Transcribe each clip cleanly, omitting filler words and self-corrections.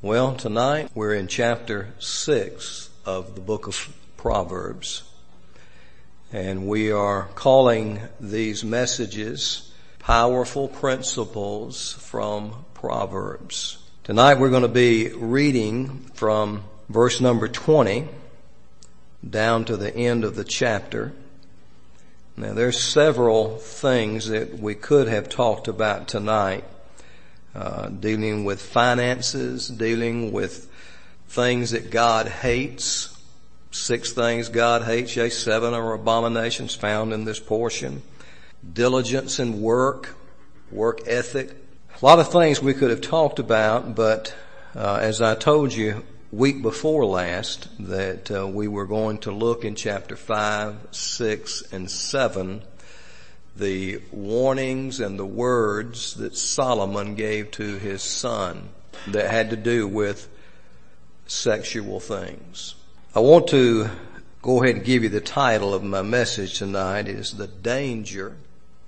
Well, tonight we're in chapter 6 of the book of Proverbs, and we are calling these messages Powerful Principles from Proverbs. Tonight we're going to be reading from verse number 20 down to the end of the chapter. Now there's several things that we could have talked about tonight. Dealing with finances, dealing with things that God hates. 6 things God hates, yea, 7 are abominations found in this portion. Diligence in work ethic. A lot of things we could have talked about, but as I told you week before last, that we were going to look in chapter 5, 6, and 7, the warnings and the words that Solomon gave to his son that had to do with sexual things. I want to go ahead and give you the title of my message tonight is The Danger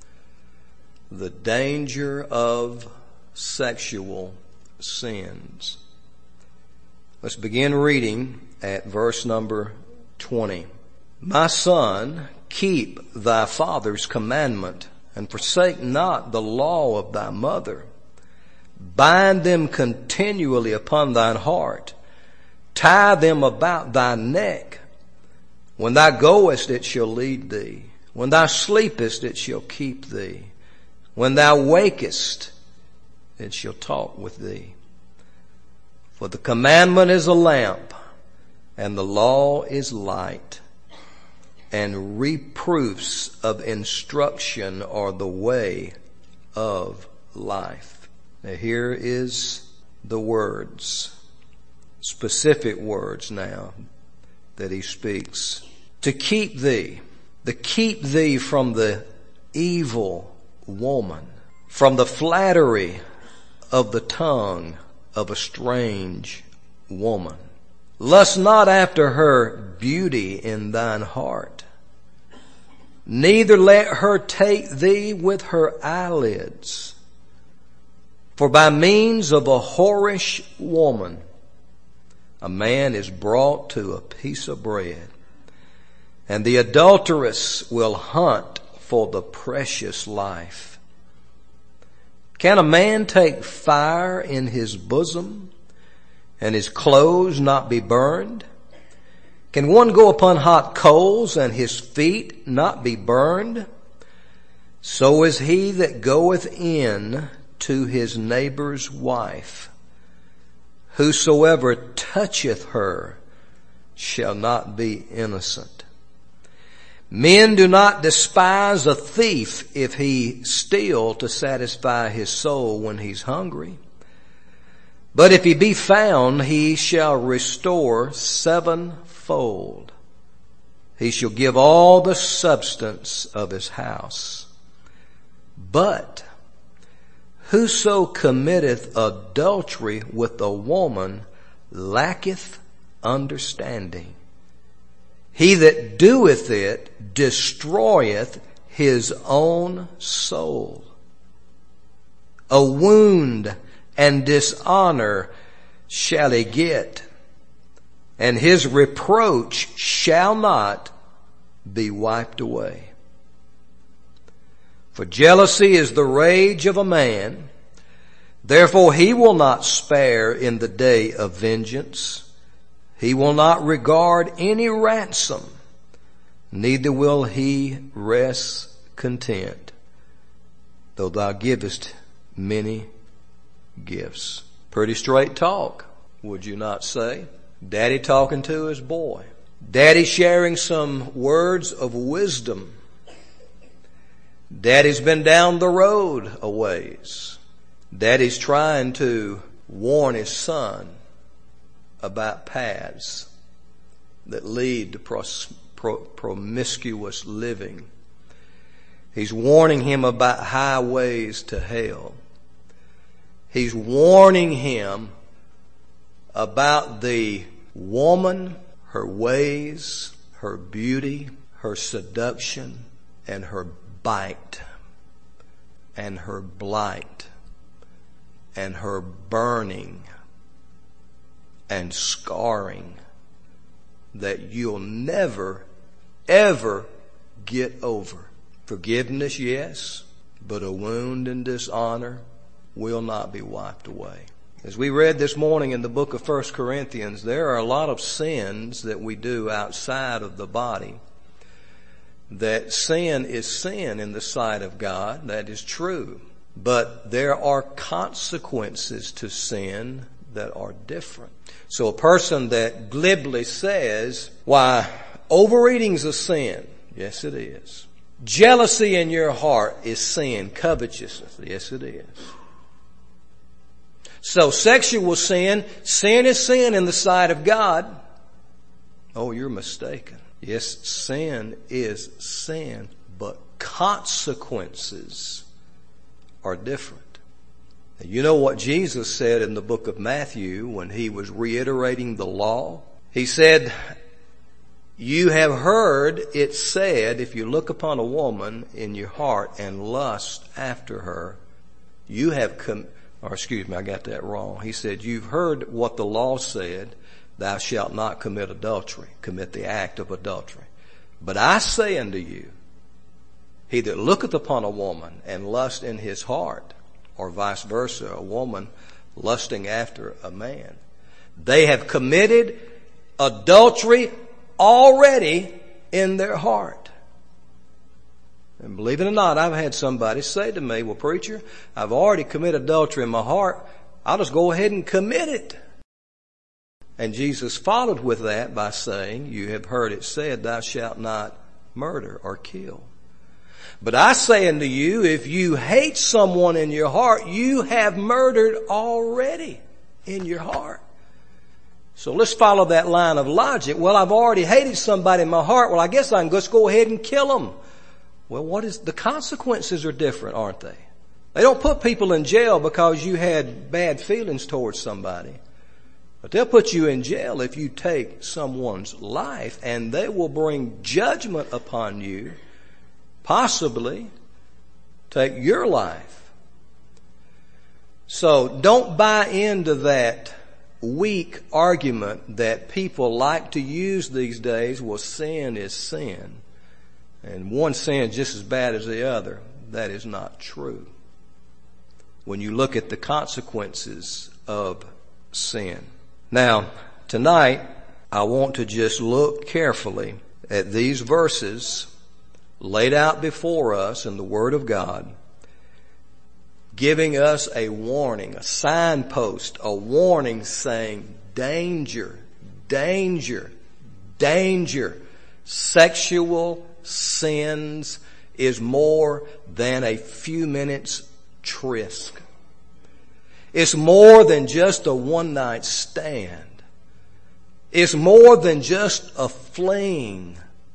of Sexual Sins. Let's begin reading at verse number 20. My son, keep thy father's commandment, and forsake not the law of thy mother. Bind them continually upon thine heart. Tie them about thy neck. When thou goest, it shall lead thee. When thou sleepest, it shall keep thee. When thou wakest, it shall talk with thee. For the commandment is a lamp, and the law is light, and reproofs of instruction are the way of life. Now here is the words, specific words now that he speaks. To keep thee from the evil woman, from the flattery of the tongue of a strange woman. Lust not after her beauty in thine heart, neither let her take thee with her eyelids. For by means of a whorish woman, a man is brought to a piece of bread, and the adulteress will hunt for the precious life. Can a man take fire in his bosom, and his clothes not be burned? Can one go upon hot coals and his feet not be burned? So is he that goeth in to his neighbor's wife. Whosoever toucheth her shall not be innocent. Men do not despise a thief if he steal to satisfy his soul when he's hungry. But if he be found, he shall restore 7-fold. He shall give all the substance of his house. But whoso committeth adultery with a woman lacketh understanding. He that doeth it destroyeth his own soul. A wound and dishonor shall he get, and his reproach shall not be wiped away. For jealousy is the rage of a man, therefore he will not spare in the day of vengeance. He will not regard any ransom, neither will he rest content, though thou givest many gifts. Pretty straight talk, would you not say? Daddy talking to his boy. Daddy sharing some words of wisdom. Daddy's been down the road a ways. Daddy's trying to warn his son about paths that lead to promiscuous living. He's warning him about highways to hell. He's warning him about the woman, her ways, her beauty, her seduction, and her bite, and her blight, and her burning and scarring that you'll never, ever get over. Forgiveness, yes, but a wound and dishonor will not be wiped away. As we read this morning in the book of 1 Corinthians, there are a lot of sins that we do outside of the body. That sin is sin in the sight of God, that is true. But there are consequences to sin that are different. So a person that glibly says, why, overeating's a sin. Yes, it is. Jealousy in your heart is sin. Covetousness. Yes, it is. So sexual sin is sin in the sight of God. Oh, you're mistaken. Yes, sin is sin, but consequences are different. You know what Jesus said in the book of Matthew when he was reiterating the law? He said, you have heard it said, if you look upon a woman in your heart and lust after her, you have I got that wrong. He said, you've heard what the law said, thou shalt not commit adultery, commit the act of adultery. But I say unto you, he that looketh upon a woman and lust in his heart, or vice versa, a woman lusting after a man, they have committed adultery already in their heart. And believe it or not, I've had somebody say to me, well, preacher, I've already committed adultery in my heart. I'll just go ahead and commit it. And Jesus followed with that by saying, you have heard it said, thou shalt not murder or kill. But I say unto you, if you hate someone in your heart, you have murdered already in your heart. So let's follow that line of logic. Well, I've already hated somebody in my heart. Well, I guess I can just go ahead and kill them. Well, the consequences are different, aren't they? They don't put people in jail because you had bad feelings towards somebody. But they'll put you in jail if you take someone's life, and they will bring judgment upon you, possibly take your life. So don't buy into that weak argument that people like to use these days. Well, sin is sin, and one sin just as bad as the other. That is not true. When you look at the consequences of sin. Now, tonight, I want to just look carefully at these verses laid out before us in the Word of God, giving us a warning, a signpost, a warning saying, danger, danger, danger. Sexual sins is more than a few minutes tryst. It's more than just a one-night stand. It's more than just a fling.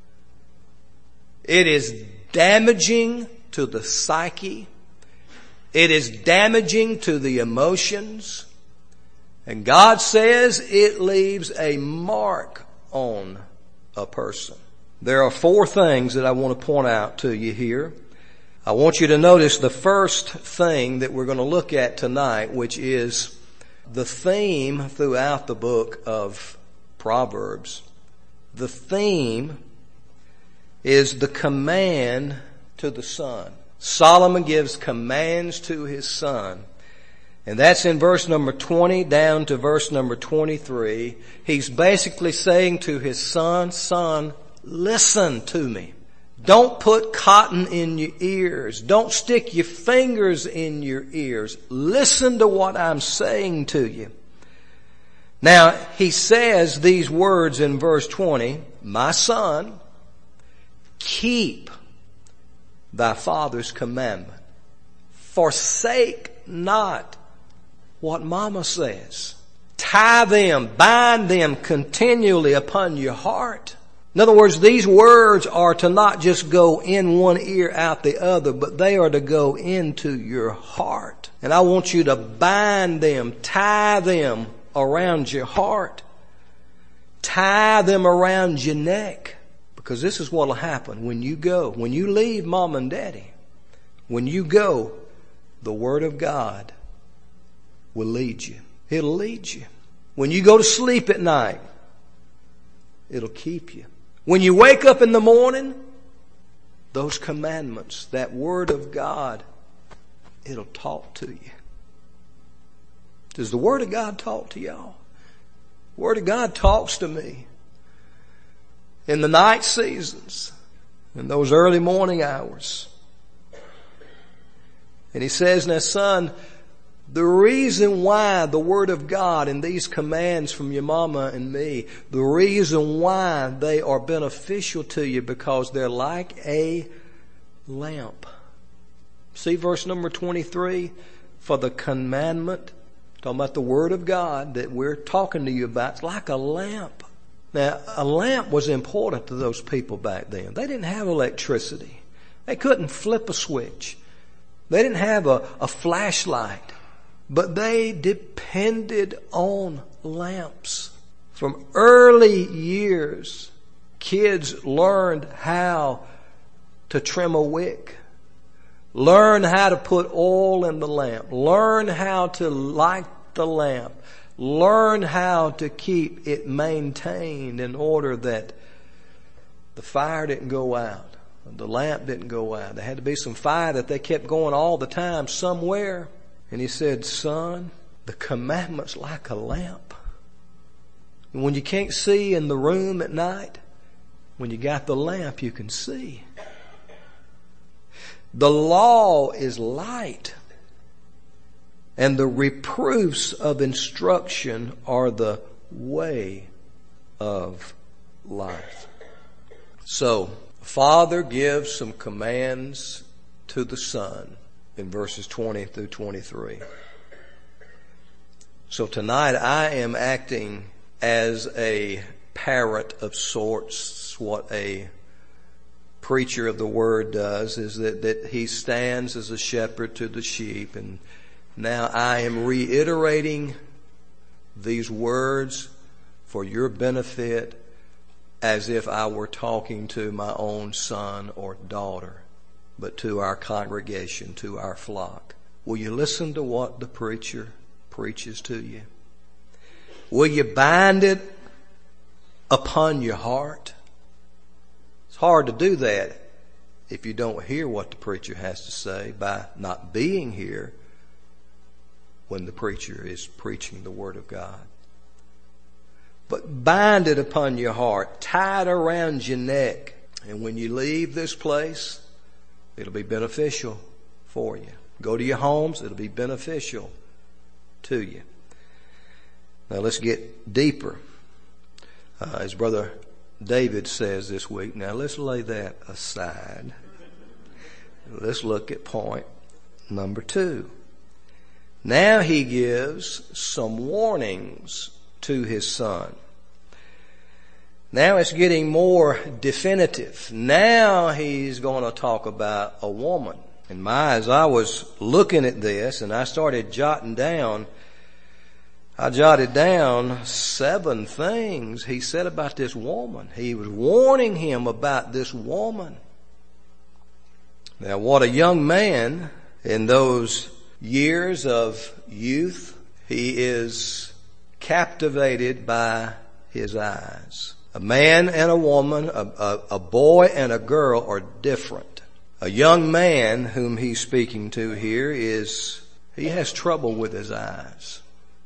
It is damaging to the psyche. It is damaging to the emotions. And God says it leaves a mark on a person. There are 4 things that I want to point out to you here. I want you to notice the first thing that we're going to look at tonight, which is the theme throughout the book of Proverbs. The theme is the command to the son. Solomon gives commands to his son. And that's in verse number 20 down to verse number 23. He's basically saying to his son, son, listen to me. Don't put cotton in your ears. Don't stick your fingers in your ears. Listen to what I'm saying to you. Now, he says these words in verse 20, my son, keep thy father's commandment. Forsake not what mama says. Tie them, bind them continually upon your heart. In other words, these words are to not just go in one ear, out the other, but they are to go into your heart. And I want you to bind them, tie them around your heart. Tie them around your neck. Because this is what will happen when you go. When you leave mom and daddy, when you go, the Word of God will lead you. It'll lead you. When you go to sleep at night, it'll keep you. When you wake up in the morning, those commandments, that Word of God, it'll talk to you. Does the Word of God talk to y'all? The Word of God talks to me. In the night seasons, in those early morning hours. And he says, now son, the reason why the Word of God and these commands from your mama and me, the reason why they are beneficial to you, because they're like a lamp. See verse number 23? For the commandment, talking about the Word of God that we're talking to you about, it's like a lamp. Now, a lamp was important to those people back then. They didn't have electricity. They couldn't flip a switch. They didn't have a flashlight. But they depended on lamps. From early years, kids learned how to trim a wick. Learn how to put oil in the lamp. Learn how to light the lamp. Learn how to keep it maintained in order that the fire didn't go out. The lamp didn't go out. There had to be some fire that they kept going all the time somewhere. And he said, son, the commandment's like a lamp. And when you can't see in the room at night, when you got the lamp, you can see. The law is light, and the reproofs of instruction are the way of life. So, Father gives some commands to the Son in verses 20 through 23. So tonight I am acting as a parent of sorts. What a preacher of the Word does is that he stands as a shepherd to the sheep. And now I am reiterating these words for your benefit as if I were talking to my own son or daughter, but to our congregation, to our flock. Will you listen to what the preacher preaches to you? Will you bind it upon your heart? It's hard to do that if you don't hear what the preacher has to say by not being here when the preacher is preaching the Word of God. But bind it upon your heart, tie it around your neck, and when you leave this place, it'll be beneficial for you. Go to your homes, it'll be beneficial to you. Now let's get deeper. As Brother David says this week, now let's lay that aside. Let's look at point number 2. Now he gives some warnings to his son. Now it's getting more definitive. Now he's going to talk about a woman. And as I was looking at this and I started jotting down, I jotted down 7 things he said about this woman. He was warning him about this woman. Now what a young man in those years of youth, he is captivated by his eyes. A man and a woman, a boy and a girl are different. A young man whom he's speaking to here he has trouble with his eyes.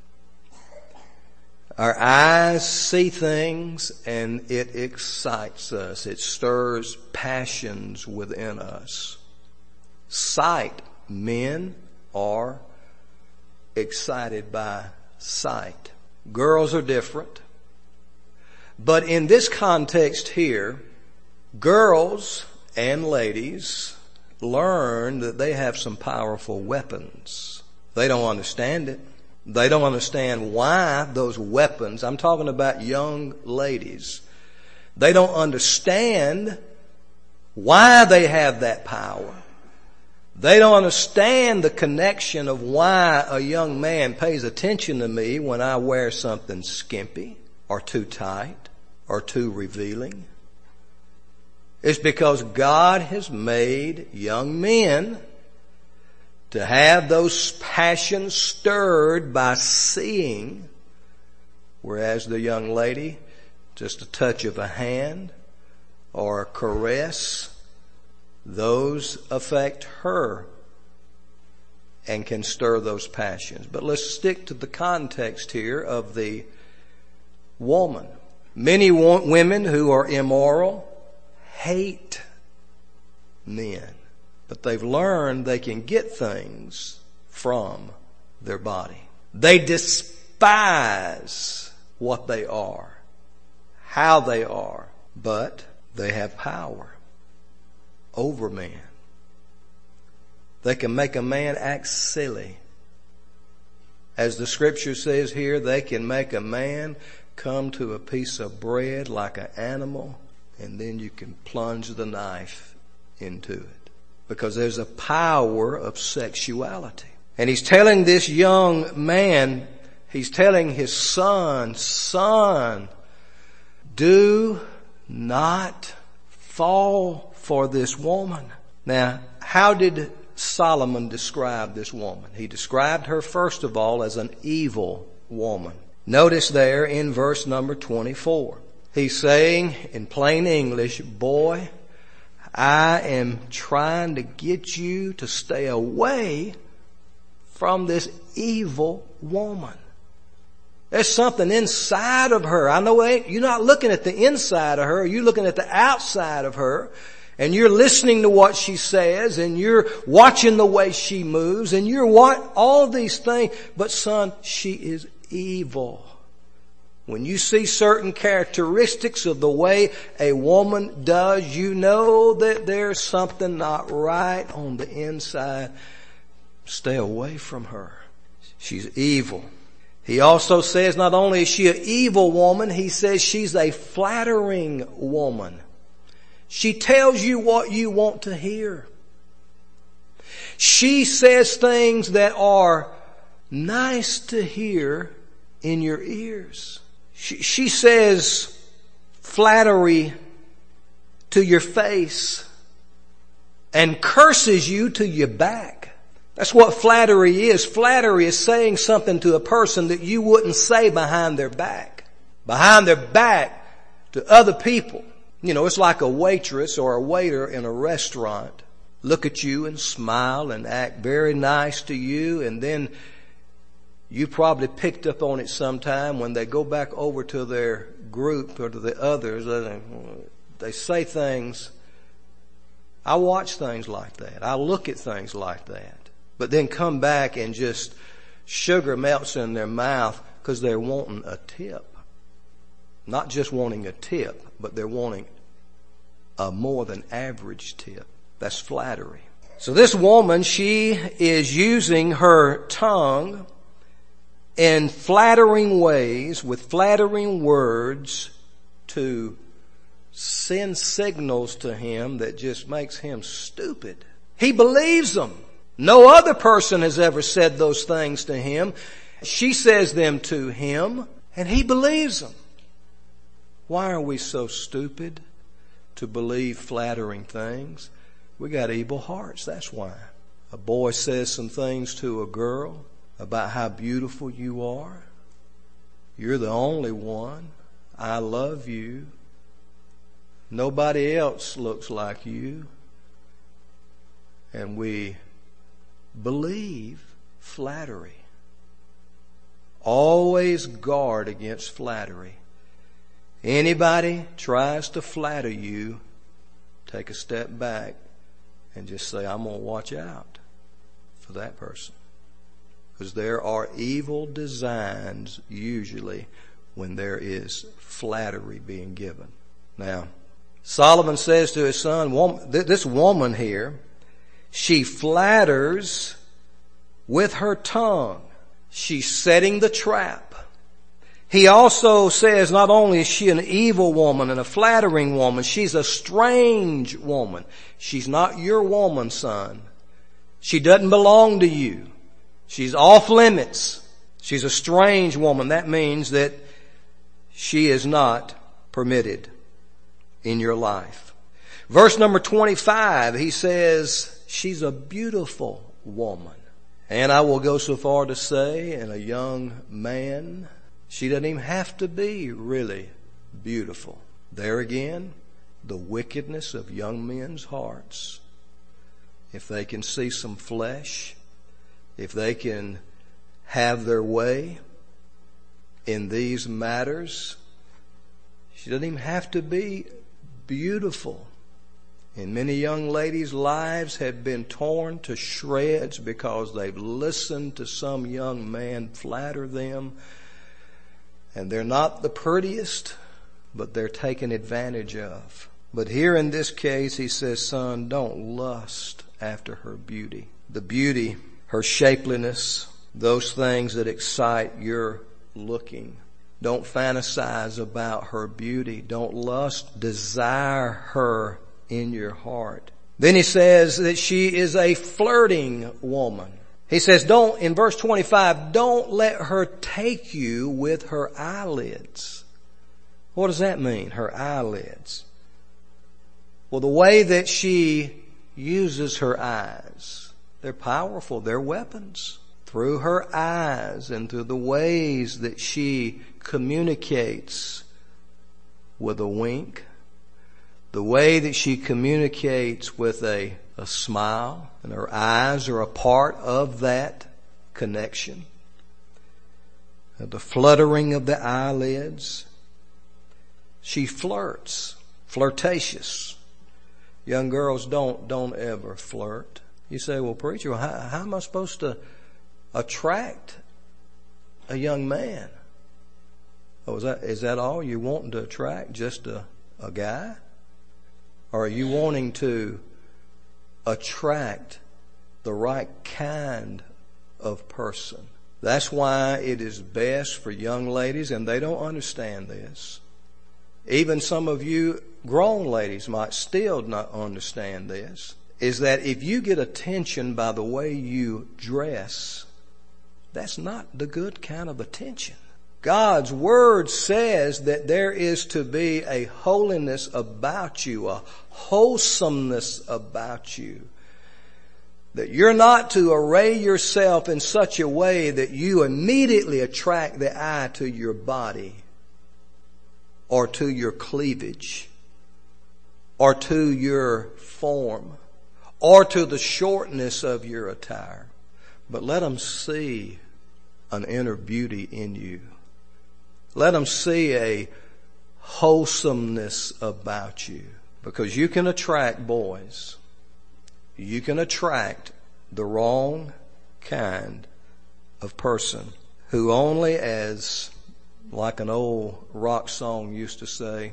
Our eyes see things and it excites us. It stirs passions within us. Sight, men are excited by sight. Girls are different. But in this context here, girls and ladies learn that they have some powerful weapons. They don't understand it. They don't understand why those weapons, I'm talking about young ladies, they don't understand why they have that power. They don't understand the connection of why a young man pays attention to me when I wear something skimpy or too tight or too revealing. It's because God has made young men to have those passions stirred by seeing Whereas the young lady, just a touch of a hand or a caress, those affect her and can stir those passions. But let's stick to the context here of the woman. Many women who are immoral hate men, but they've learned they can get things from their body. They despise what they are, how they are, but they have power over men. They can make a man act silly. As the scripture says here, they can make a man come to a piece of bread like an animal, and then you can plunge the knife into it. Because there's a power of sexuality. And he's telling this young man, he's telling his son, son, do not fall for this woman. Now, how did Solomon describe this woman? He described her, first of all, as an evil woman. Notice there in verse number 24. He's saying in plain English, boy, I am trying to get you to stay away from this evil woman. There's something inside of her. I know you're not looking at the inside of her. You're looking at the outside of her. And you're listening to what she says, and you're watching the way she moves, and you're all these things. But son, she is evil. When you see certain characteristics of the way a woman does, you know that there's something not right on the inside. Stay away from her. She's evil. He also says not only is she an evil woman, he says she's a flattering woman. She tells you what you want to hear. She says things that are nice to hear in your ears. She says flattery to your face and curses you to your back. That's what flattery is. Flattery is saying something to a person that you wouldn't say behind their back. Behind their back to other people. You know, it's like a waitress or a waiter in a restaurant look at you and smile and act very nice to you, and then you probably picked up on it sometime when they go back over to their group or to the others. They say things. I watch things like that. I look at things like that. But then come back and just sugar melts in their mouth because they're wanting a tip. Not just wanting a tip, but they're wanting a more than average tip. That's flattery. So this woman, she is using her tongue in flattering ways, with flattering words, to send signals to him that just makes him stupid. He believes them. No other person has ever said those things to him. She says them to him, and he believes them. Why are we so stupid to believe flattering things? We got evil hearts, that's why. A boy says some things to a girl about how beautiful you are. You're the only one. I love you. Nobody else looks like you. And we believe flattery. Always guard against flattery. Anybody tries to flatter you, take a step back and just say, I'm going to watch out for that person. Because there are evil designs usually when there is flattery being given. Now, Solomon says to his son, this woman here, she flatters with her tongue. She's setting the trap. He also says not only is she an evil woman and a flattering woman, she's a strange woman. She's not your woman, son. She doesn't belong to you. She's off limits. She's a strange woman. That means that she is not permitted in your life. Verse number 25, he says, she's a beautiful woman. And I will go so far to say, and a young man She doesn't even have to be really beautiful. There again, the wickedness of young men's hearts. If they can see some flesh, if they can have their way in these matters, she doesn't even have to be beautiful. And many young ladies' lives have been torn to shreds because they've listened to some young man flatter them. And they're not the prettiest, but they're taken advantage of. But here in this case, he says, son, don't lust after her beauty. The beauty, her shapeliness, those things that excite your looking. Don't fantasize about her beauty. Don't lust, desire her in your heart. Then he says that she is a flirting woman. He says, in verse 25, don't let her take you with her eyelids. What does that mean, her eyelids? Well, the way that she uses her eyes, they're powerful, they're weapons. Through her eyes and through the ways that she communicates with a wink, the way that she communicates with a smile, and her eyes are a part of that connection. The fluttering of the eyelids. She flirts, flirtatious. Young girls don't ever flirt. You say, well, preacher, how am I supposed to attract a young man? Oh, is that all you're wanting to attract? Just a guy? Or are you wanting to attract the right kind of person? That's why it is best for young ladies, and they don't understand this. Even some of you grown ladies might still not understand this, is that if you get attention by the way you dress, that's not the good kind of attention. God's Word says that there is to be a holiness about you, a wholesomeness about you. That you're not to array yourself in such a way that you immediately attract the eye to your body, or to your cleavage, or to your form, or to the shortness of your attire. But let them see an inner beauty in you. Let them see a wholesomeness about you. Because you can attract boys. You can attract the wrong kind of person who only, as like an old rock song used to say,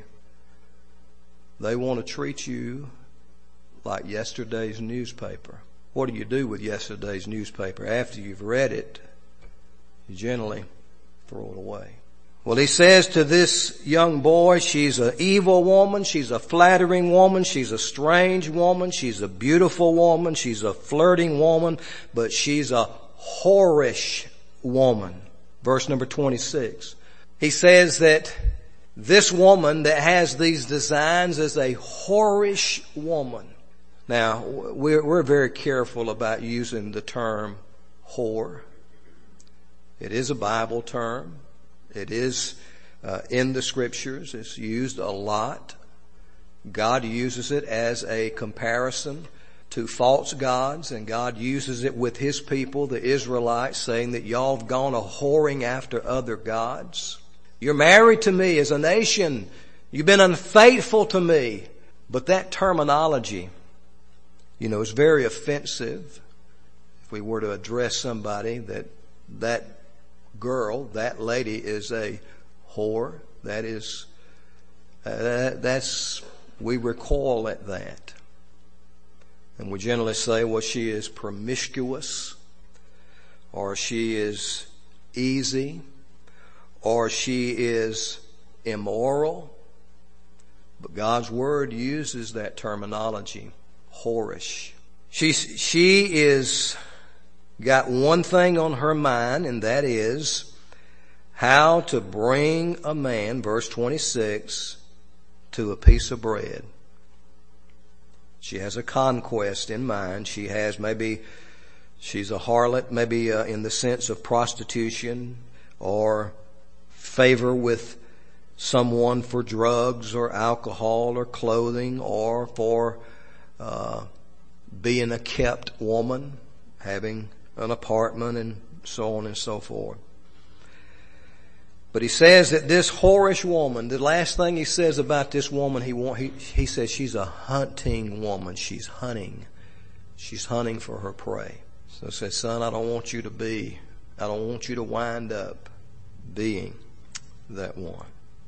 they want to treat you like yesterday's newspaper. What do you do with yesterday's newspaper? After you've read it, you generally throw it away. Well, he says to this young boy, she's an evil woman, she's a flattering woman, she's a strange woman, she's a beautiful woman, she's a flirting woman, but she's a whorish woman. Verse number 26. He says that this woman that has these designs is a whorish woman. Now, we're very careful about using the term whore. It is a Bible term. It is in the Scriptures. It's used a lot. God uses it as a comparison to false gods, and God uses it with His people, the Israelites, saying that y'all have gone a-whoring after other gods. You're married to me as a nation. You've been unfaithful to me. But that terminology, is very offensive. If we were to address somebody that girl, that lady is a whore, we recoil at that. And we generally say, well, she is promiscuous, or she is easy, or she is immoral. But God's Word uses that terminology, whorish. She is got one thing on her mind, and that is how to bring a man, verse 26, to a piece of bread. She has a conquest in mind. She's a harlot, maybe in the sense of prostitution or favor with someone for drugs or alcohol or clothing, or for being a kept woman, having an apartment, and so on and so forth. But he says that this whorish woman, the last thing he says about this woman, he says she's a hunting woman. She's hunting. She's hunting for her prey. So he says, son, I don't want you to wind up being that one.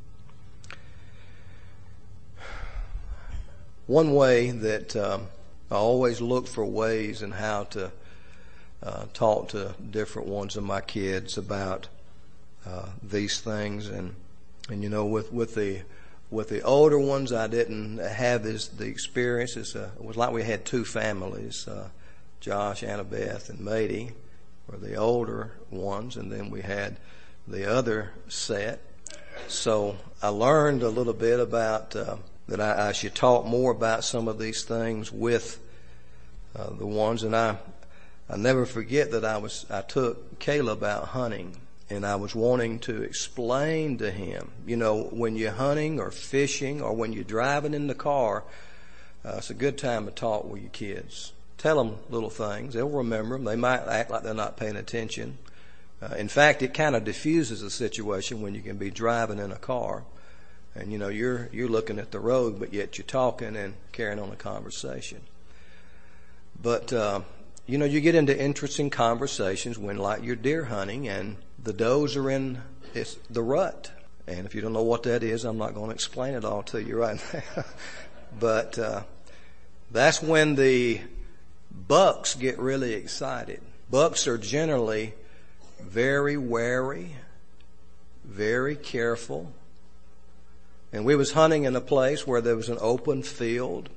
One way that I always look for ways in how to talk to different ones of my kids about these things, and you know, with the older ones, I didn't have the experiences. It was like we had two families. Josh, Annabeth, and Mady were the older ones, and then we had the other set. So I learned a little bit about that I should talk more about some of these things with the ones. And I never forget that I took Caleb out hunting, and I was wanting to explain to him, you know, when you're hunting or fishing or when you're driving in the car, it's a good time to talk with your kids. Tell them little things. They'll remember them. They might act like they're not paying attention. In fact, it kind of diffuses the situation when you can be driving in a car and, you know, you're looking at the road, but yet you're talking and carrying on a conversation. But, you know, you get into interesting conversations when, like, you're deer hunting and the does are in the rut. And if you don't know what that is, I'm not going to explain it all to you right now. But that's when the bucks get really excited. Bucks are generally very wary, very careful. And we was hunting in a place where there was an open field.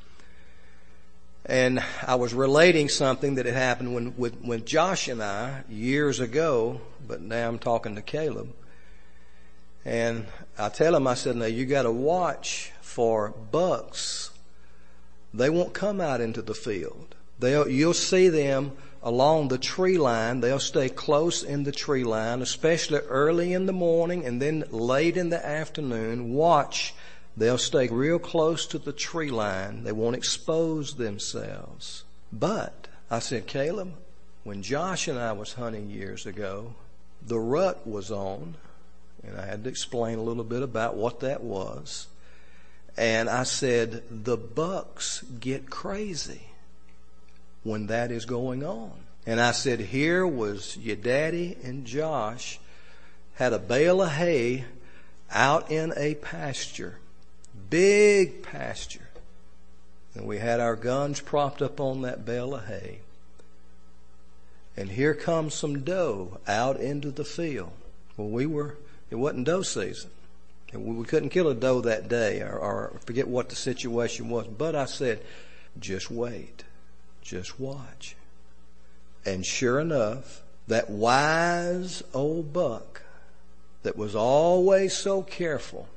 And I was relating something that had happened when Josh and I years ago, but now I'm talking to Caleb. And I tell him, I said, now you got to watch for bucks. They won't come out into the field. You'll see them along the tree line. They'll stay close in the tree line, especially early in the morning and then late in the afternoon. Watch. They'll stay real close to the tree line. They won't expose themselves. But I said, Caleb, when Josh and I was hunting years ago, the rut was on, and I had to explain a little bit about what that was. And I said, the bucks get crazy when that is going on. And I said, here was your daddy and Josh had a bale of hay out in a pasture, big pasture. And we had our guns propped up on that bale of hay. And here comes some doe out into the field. Well, it wasn't doe season. And we couldn't kill a doe that day, or forget what the situation was. But I said, just wait. Just watch. And sure enough, that wise old buck that was always so careful,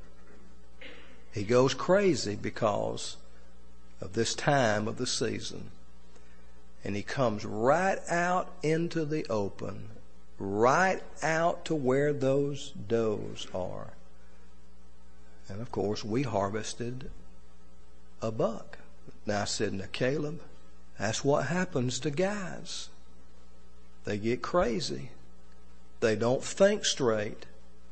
he goes crazy because of this time of the season. And he comes right out into the open, right out to where those does are. And of course, we harvested a buck. Now I said, now Caleb, that's what happens to guys. They get crazy. They don't think straight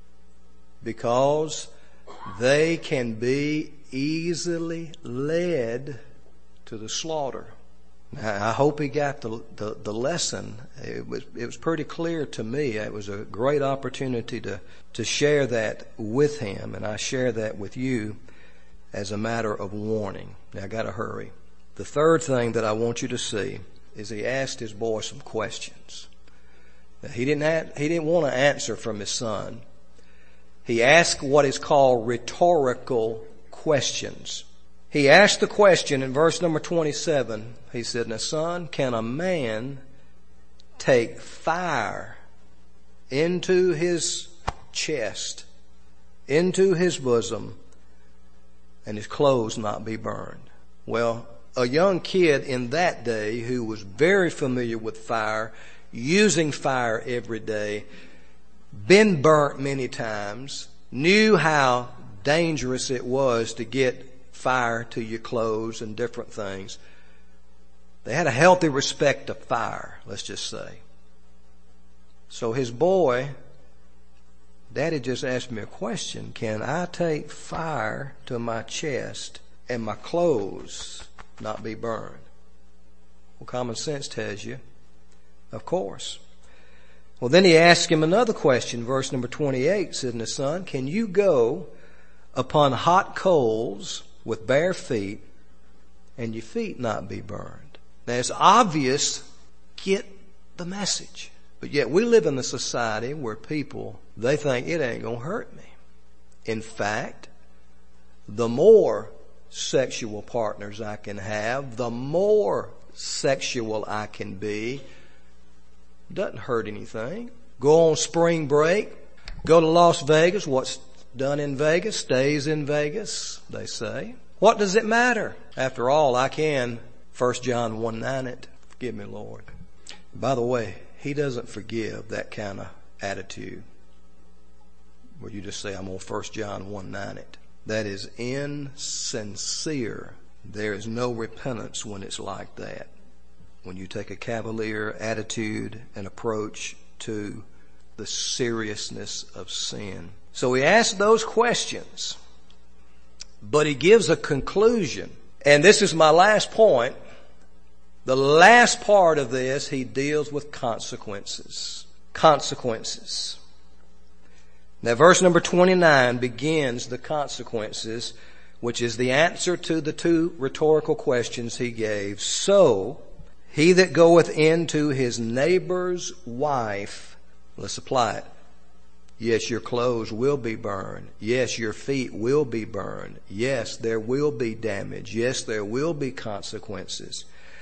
because they can be easily led to the slaughter. Now, I hope he got the lesson. It was pretty clear to me. It was a great opportunity to share that with him, and I share that with you as a matter of warning. Now I got to hurry. The third thing that I want you to see is he asked his boy some questions. Now, he didn't want to answer from his son. He asked what is called rhetorical questions. He asked the question in verse number 27. He said, now son, can a man take fire into his chest, into his bosom, and his clothes not be burned? Well, a young kid in that day who was very familiar with fire, using fire every day, been burnt many times, knew how dangerous it was to get fire to your clothes and different things. They had a healthy respect of fire, let's just say. So his boy, Daddy just asked me a question. Can I take fire to my chest and my clothes not be burned? Well, common sense tells you, of course. Well, then he asked him another question. Verse number 28 said, "And the son, can you go upon hot coals with bare feet and your feet not be burned?" Now it's obvious, get the message. But yet we live in a society where people, they think it ain't going to hurt me. In fact, the more sexual partners I can have, the more sexual I can be. Doesn't hurt anything. Go on spring break. Go to Las Vegas. What's done in Vegas stays in Vegas, they say. What does it matter? After all, I can 1 John 1:9 it. Forgive me, Lord. By the way, He doesn't forgive that kind of attitude where you just say, I'm on 1 John 1:9 it. That is insincere. There is no repentance when it's like that. When you take a cavalier attitude and approach to the seriousness of sin. So he asks those questions, but he gives a conclusion. And this is my last point. The last part of this, he deals with consequences. Consequences. Now, verse number 29 begins the consequences, which is the answer to the two rhetorical questions he gave. So, he that goeth into his neighbor's wife, let's apply it. Yes, your clothes will be burned. Yes, your feet will be burned. Yes, there will be damage. Yes, there will be consequences.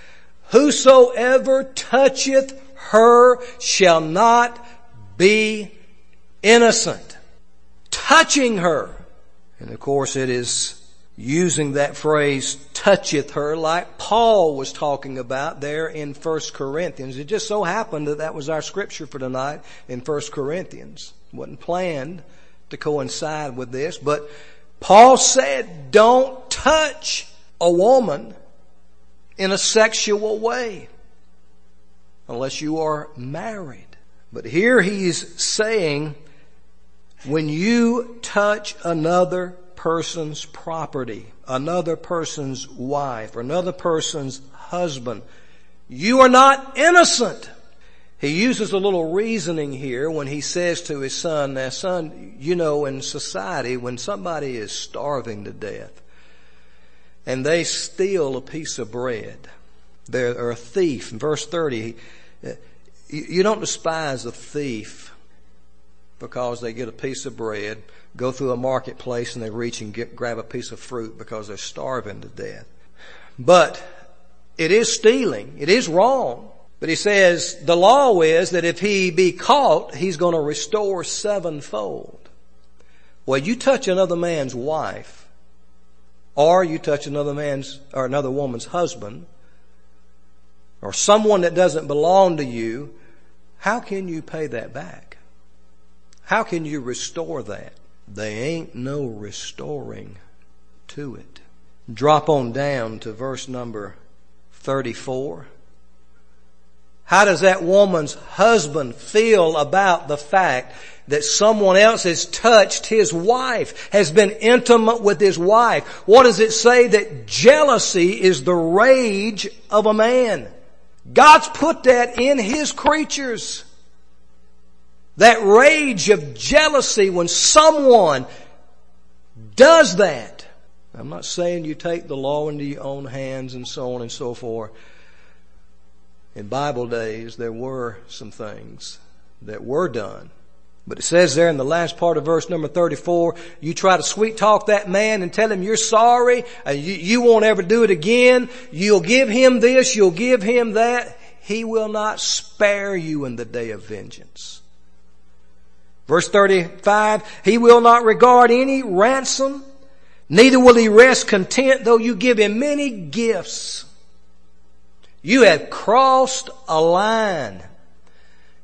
Whosoever toucheth her shall not be innocent. Touching her. And of course it is using that phrase, toucheth her, like Paul was talking about there in 1 Corinthians. It just so happened that that was our scripture for tonight in 1 Corinthians. It wasn't planned to coincide with this, but Paul said, don't touch a woman in a sexual way unless you are married. But here he's saying, when you touch another person's property, another person's wife, or another person's husband, you are not innocent. He uses a little reasoning here when he says to his son, now son, you know, in society, when somebody is starving to death and they steal a piece of bread, they're a thief. In verse 30, you don't despise a thief because they get a piece of bread, go through a marketplace and they reach and grab a piece of fruit because they're starving to death. But it is stealing. It is wrong. But he says the law is that if he be caught, he's going to restore sevenfold. Well, you touch another man's wife, or you touch another woman's husband, or someone that doesn't belong to you, how can you pay that back? How can you restore that? There ain't no restoring to it. Drop on down to verse number 34. How does that woman's husband feel about the fact that someone else has touched his wife, has been intimate with his wife? What does it say? That jealousy is the rage of a man. God's put that in His creatures. That rage of jealousy when someone does that. I'm not saying you take the law into your own hands and so on and so forth. In Bible days, there were some things that were done. But it says there in the last part of verse number 34, you try to sweet talk that man and tell him you're sorry, you won't ever do it again, you'll give him this, you'll give him that. He will not spare you in the day of vengeance. Verse 35, he will not regard any ransom, neither will he rest content though you give him many gifts. You have crossed a line.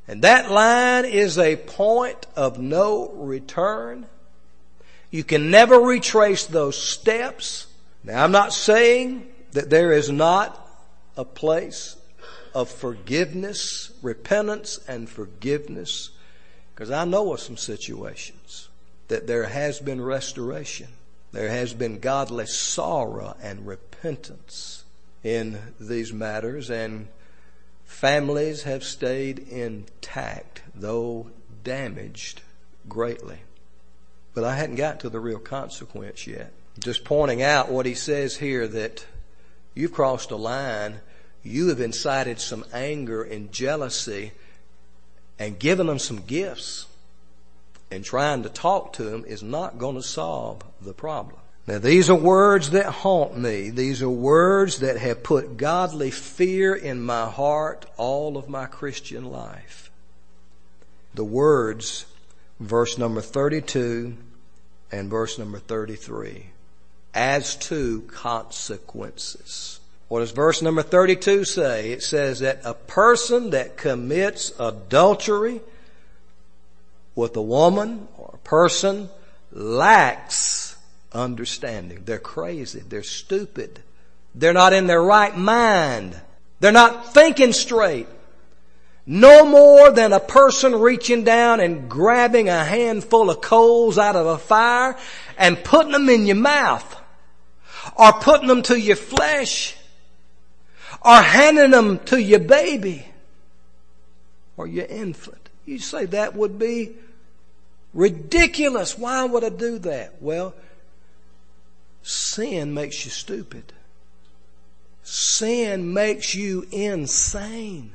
And that line is a point of no return. You can never retrace those steps. Now, I'm not saying that there is not a place of forgiveness, repentance and forgiveness, because I know of some situations that there has been restoration. There has been godly sorrow and repentance in these matters, and families have stayed intact, though damaged greatly. But I hadn't got to the real consequence yet. Just pointing out what he says here, that you've crossed a line, you have incited some anger and jealousy and given them some gifts, and trying to talk to them is not going to solve the problem. Now, these are words that haunt me. These are words that have put godly fear in my heart all of my Christian life. The words, verse number 32 and verse number 33, as to consequences. What does verse number 32 say? It says that a person that commits adultery with a woman or a person lacks understanding. They're crazy. They're stupid. They're not in their right mind. They're not thinking straight. No more than a person reaching down and grabbing a handful of coals out of a fire and putting them in your mouth, or putting them to your flesh, or handing them to your baby or your infant. You say that would be ridiculous. Why would I do that? Well, sin makes you stupid. Sin makes you insane.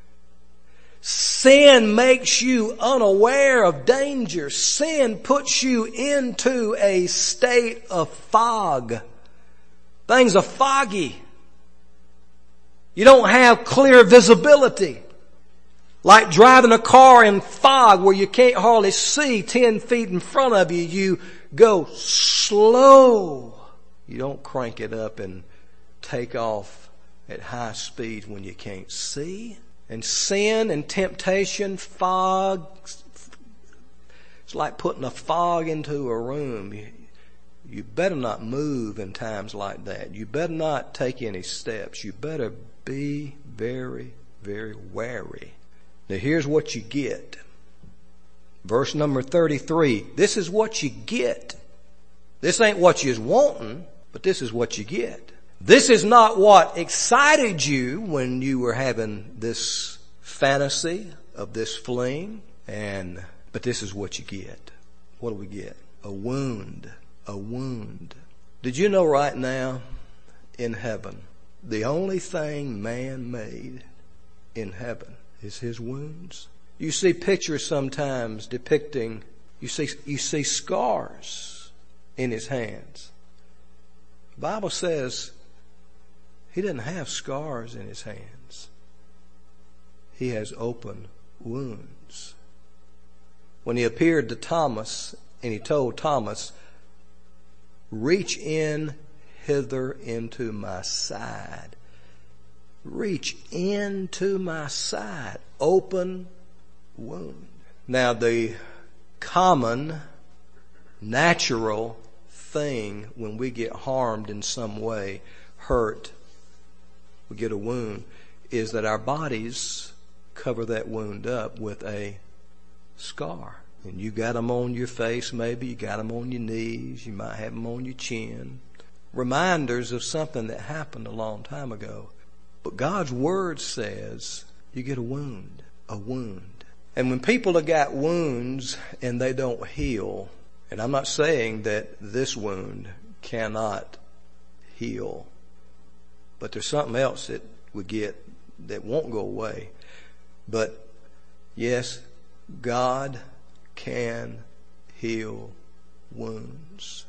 Sin makes you unaware of danger. Sin puts you into a state of fog. Things are foggy. You don't have clear visibility. Like driving a car in fog where you can't hardly see 10 feet in front of you. You go slow. You don't crank it up and take off at high speed when you can't see. And sin and temptation, fog, it's like putting a fog into a room. You better not move in times like that. You better not take any steps. You better be very, very wary. Now here's what you get. Verse number 33. This is what you get. This ain't what you're wanting, but this is what you get. This is not what excited you when you were having this fantasy of this fling, but this is what you get. What do we get? A wound. A wound. Did you know right now in heaven, the only thing man made in heaven is his wounds? You see pictures sometimes depicting, you see scars in his hands. The Bible says he didn't have scars in his hands. He has open wounds. When he appeared to Thomas and he told Thomas, reach in hither into my side. Reach into my side. Open wound. Now the common, natural thing when we get harmed in some way, hurt, we get a wound, is that our bodies cover that wound up with a scar. And you got them on your face, maybe you got them on your knees, you might have them on your chin. Reminders of something that happened a long time ago. But God's Word says you get a wound, a wound. And when people have got wounds and they don't heal, and I'm not saying that this wound cannot heal, but there's something else that we get that won't go away. But yes, God can heal wounds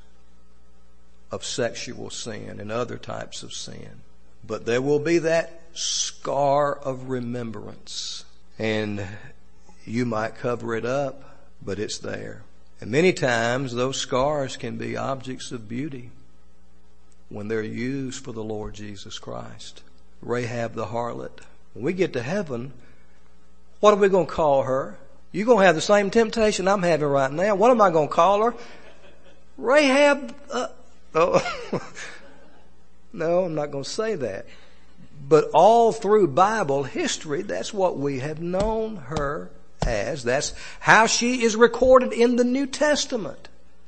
of sexual sin and other types of sin. But there will be that scar of remembrance. And you might cover it up, but it's there. And many times those scars can be objects of beauty when they're used for the Lord Jesus Christ. Rahab the harlot. When we get to heaven, What are we going to call her? You're going to have the same temptation I'm having right now. What am I going to call her? Rahab. No, I'm not going to say that. But all through Bible history, that's what we have known her as. That's how she is recorded in the New Testament.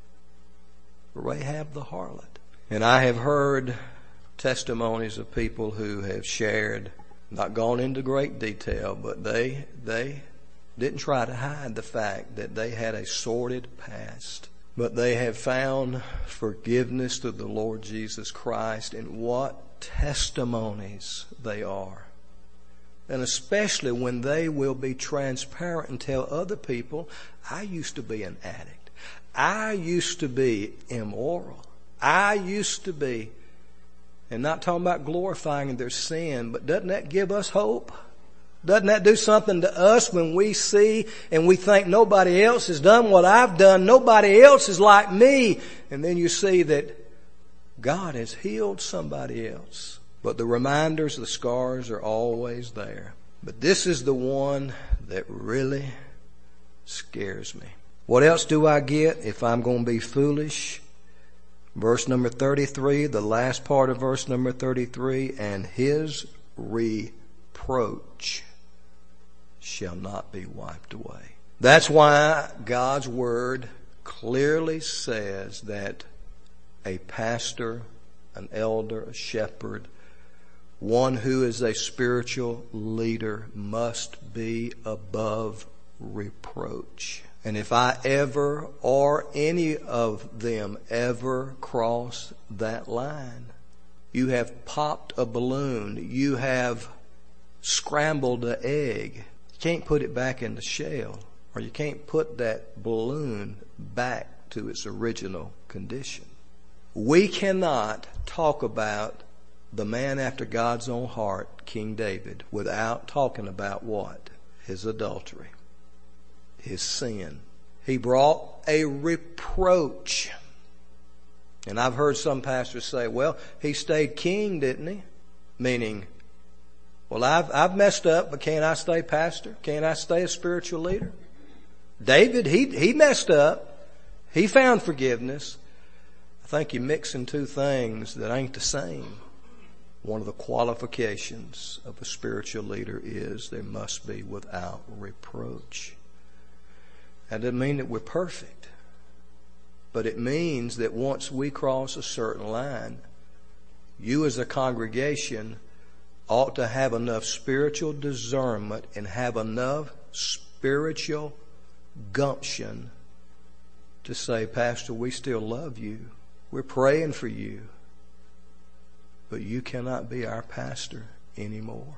Rahab the harlot. And I have heard testimonies of people who have shared, not gone into great detail, but they didn't try to hide the fact that they had a sordid past. But they have found forgiveness through the Lord Jesus Christ, and what testimonies they are. And especially when they will be transparent and tell other people, I used to be an addict. I used to be immoral. I used to be, and not talking about glorifying their sin, but doesn't that give us hope? Doesn't that do something to us when we see and we think nobody else has done what I've done, nobody else is like me, and then you see that God has healed somebody else. But the reminders, the scars are always there. But this is the one that really scares me. What else do I get if I'm going to be foolish? Verse number 33, the last part of verse number 33, and his reproach shall not be wiped away. That's why God's Word clearly says that a pastor, an elder, a shepherd, one who is a spiritual leader must be above reproach. And if I ever, or any of them ever cross that line, you have popped a balloon, you have scrambled an egg. You can't put it back in the shell, or you can't put that balloon back to its original condition. We cannot talk about the man after God's own heart, King David, without talking about what? His adultery, his sin. He brought a reproach. And I've heard some pastors say, well, he stayed king, didn't he? Meaning, well, I've messed up, but can't I stay pastor? Can't I stay a spiritual leader? David, he messed up. He found forgiveness. I think you're mixing two things that ain't the same. One of the qualifications of a spiritual leader is they must be without reproach. That doesn't mean that we're perfect. But it means that once we cross a certain line, you as a congregation ought to have enough spiritual discernment and have enough spiritual gumption to say, Pastor, we still love you. We're praying for you. But you cannot be our pastor anymore.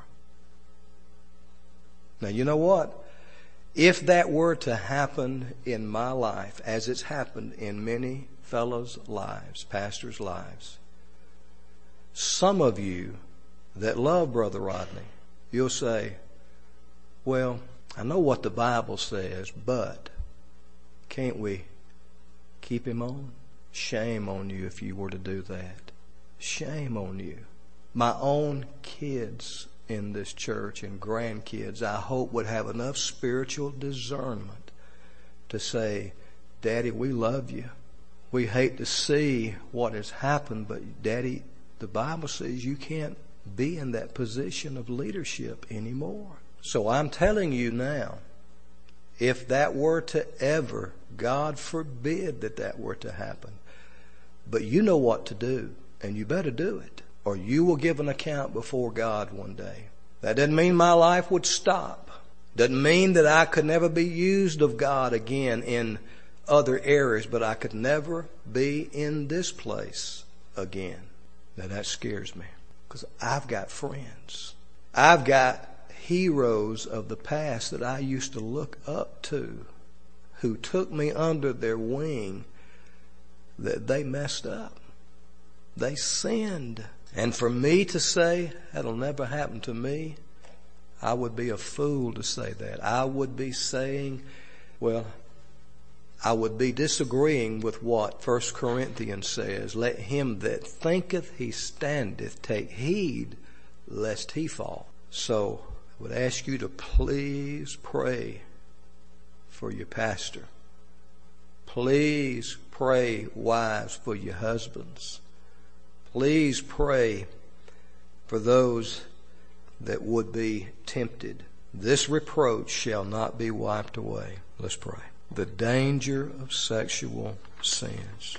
Now, you know what? If that were to happen in my life, as it's happened in many fellows' lives, pastors' lives, some of you that love Brother Rodney, you'll say, well, I know what the Bible says, but can't we keep him on? Shame on you if you were to do that. Shame on you. My own kids in this church and grandkids, I hope, would have enough spiritual discernment to say, Daddy, we love you. We hate to see what has happened, but Daddy, the Bible says you can't be in that position of leadership anymore. So I'm telling you now, if that were to ever, God forbid that were to happen, but you know what to do, and you better do it, or you will give an account before God one day. That doesn't mean my life would stop. Doesn't mean that I could never be used of God again in other areas, but I could never be in this place again. Now that scares me, because I've got friends. I've got heroes of the past that I used to look up to, who took me under their wing, that they messed up. They sinned. And for me to say, that'll never happen to me, I would be a fool to say that. I would be saying, well, I would be disagreeing with what 1 Corinthians says. Let him that thinketh he standeth take heed lest he fall. So I would ask you to please pray for your pastor. Please pray, wives, for your husbands. Please pray for those that would be tempted. This reproach shall not be wiped away. Let's pray. The danger of sexual sins.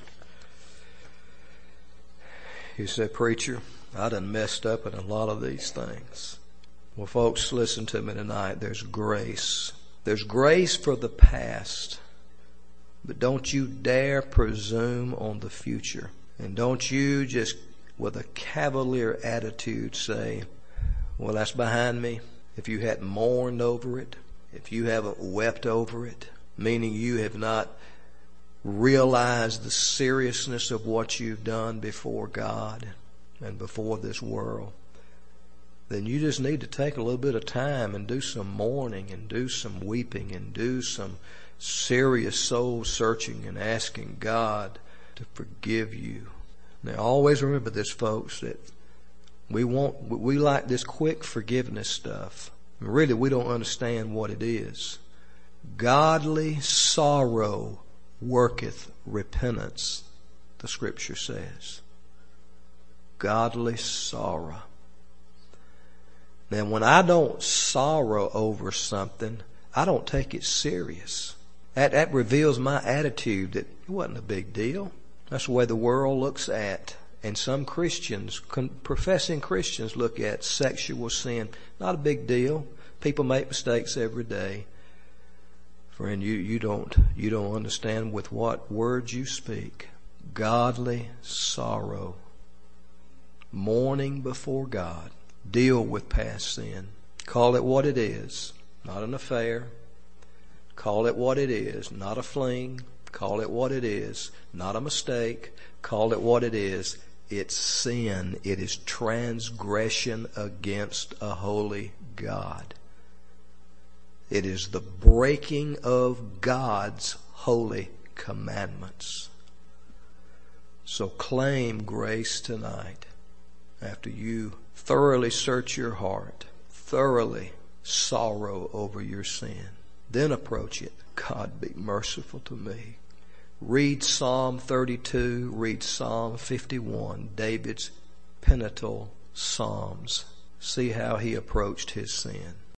You said, preacher, I done messed up in a lot of these things. Well, folks, listen to me tonight. There's grace. There's grace for the past. But don't you dare presume on the future. And don't you just, with a cavalier attitude, say, well, that's behind me. If you hadn't mourned over it, if you haven't wept over it, meaning you have not realized the seriousness of what you've done before God and before this world, then you just need to take a little bit of time and do some mourning and do some weeping and do some serious soul searching and asking God to forgive you. Now, always remember this, folks, that we like this quick forgiveness stuff. Really, we don't understand what it is. Godly sorrow worketh repentance, the scripture says. Godly sorrow. Now, when I don't sorrow over something, I don't take it serious. That reveals my attitude that it wasn't a big deal. That's the way the world looks at, and some Christians, professing Christians, look at sexual sin. Not a big deal. People make mistakes every day. Friend, you don't understand with what words you speak. Godly sorrow. Mourning before God. Deal with past sin. Call it what it is. Not an affair. Call it what it is. Not a fling. Call it what it is. Not a mistake. Call it what it is. It's sin. It is transgression against a holy God. It is the breaking of God's holy commandments. So claim grace tonight after you thoroughly search your heart, thoroughly sorrow over your sin. Then approach it. God, be merciful to me. Read Psalm 32, read Psalm 51, David's penitential psalms. See how he approached his sin.